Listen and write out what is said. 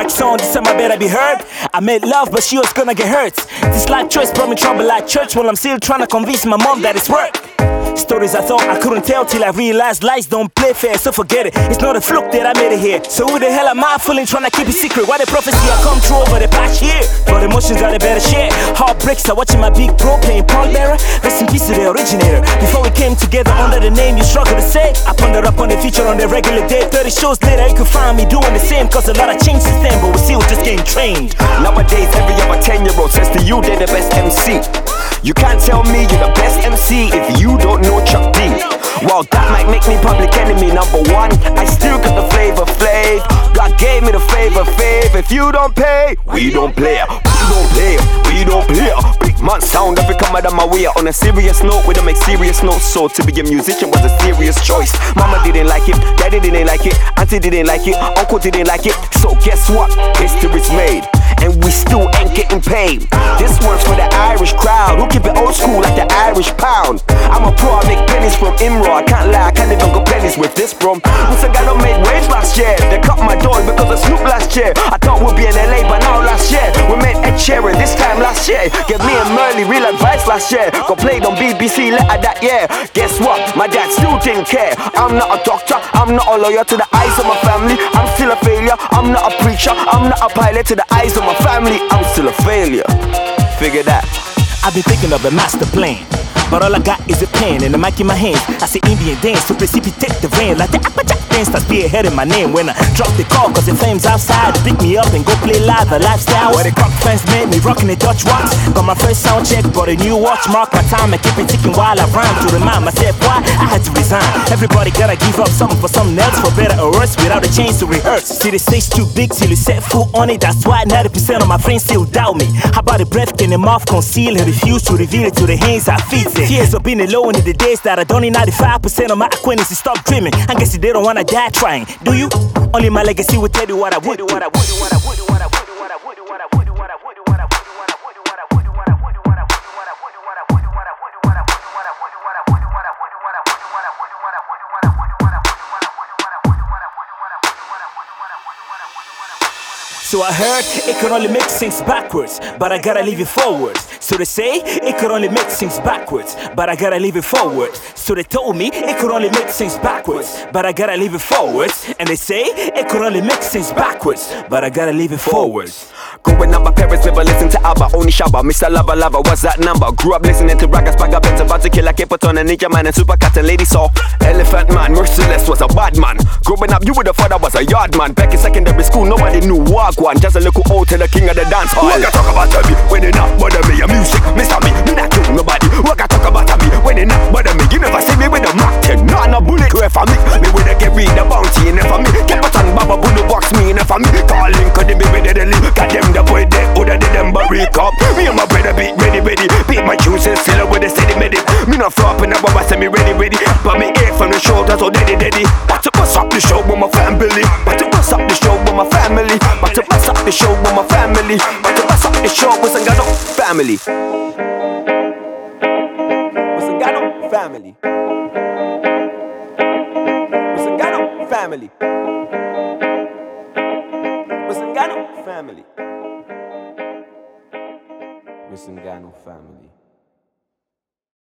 mic on, this time I better be heard. I made love, but she was gonna get hurt. This life choice brought me trouble like church, while I'm still trying to convince my mom that it's work. Stories I thought I couldn't tell till I realized lies don't play fair, so forget it. It's not a fluke that I made it here. So who the hell am I fooling trying to keep it secret? Why the prophecy I come true over the past year? But emotions are the better share. Heartbreaks are watching my big bro playing pallbearer. Rest in peace to the originator. Before we came together under the name you struggle to say, I ponder up on the future on the regular day. 30 shows later you can find me doing the same, cause a lot of change since then, but we still just getting trained. Nowadays every other 10-year-old says to you they're the best MC. You can't tell me you're the best MC if you don't know Chuck D. While that might make me public enemy number one, I still got the flavor Flav. God gave me the favor Fave. If you don't pay, we don't play. We don't play, we don't play. Big man sound every come out of my way. On a serious note, we don't make serious notes. So to be a musician was a serious choice. Mama didn't like it, daddy didn't like it, auntie didn't like it, uncle didn't like it. So guess what? History's made, and we still ain't getting paid. This one's for the Irish crowd who keep it old school like the Irish pound. I'm a pro, I make pennies from Imro. I can't lie, I can't even go pennies with this bro. Musangano made waves last year. They cut my door because of Snoop last year. I thought we'd be in LA, but now last year we made Ed Sheeran this time last year. Gave me and Merly real advice last year. Got played on BBC letter that year. Guess what? My dad still didn't care. I'm not a doctor, I'm not a lawyer. To the eyes of my family, I'm still a failure. I'm not a preacher, I'm not a pilot. To the eyes of my family, I'm still a failure. Figure that. I've been thinking of a master plan, but all I got is a pen and a mic in my hands. I say Indian dance to precipitate the rain, like the Aquajack dance that's spearheading my name. When I drop the call, cause the flames outside to pick me up and go play live, the lifestyle where the cock fans made me rocking the Dutch watch. Got my first sound check, bought a new watch, mark my time and keep it ticking while I rhyme. To remind myself why I had to resign. Everybody gotta give up something for something else, for better or worse, without a chance to rehearse. See the stage too big till you set foot on it. That's why 90% of my friends still doubt me. How about the breath can the mouth conceal and refuse to reveal it to the hands I feed it? Tears of being alone in the days that I don't need 95% of my acquaintances stop dreaming. I guess they don't wanna die trying, do you? Only my legacy will tell you what I would do. So I heard it could only make things backwards, but I gotta leave it forward. So they say it could only make things backwards, but I gotta leave it forward. So they told me it could only make things backwards, but I gotta leave it forward. And they say it could only make things backwards, but I gotta leave it forward. Growing up, my parents never listened to ABBA, only Shabba. Mr. Lava Lava, what's that number? Grew up listening to Ragas, Baga, Benz, about to kill like Capaton and Ninja Man and Super Cat and Lady Saw. Elephant Man, Merciless was a bad man. Growing up, you would have thought I was a yard man. Back in secondary school, nobody knew Wagwan. Just a little old to the king of the dance hall. What talk about me when they not bother me? A music, Mr. Me not kill nobody. What talk about me when they not bother me? You never see me with a Mac 10, not a bullet. Where for me with a get rid of bounty. And if for me, Capaton, Baba, Bulu box me. And if for me, calling, could they be with the lead? Got them the boy there, older than them, but break up. Me and my brother beat ready. Beat my juices, still with a steady medic. Me not flop in the baba, say me ready. But me air from the shoulder, so daddy. But to bust up the show with my family. But to bust up the show with my family. But to bust up the show with my family. But to bust up the show with Musangano family. Musangano family. Musangano family. Musangano family. Musangano family.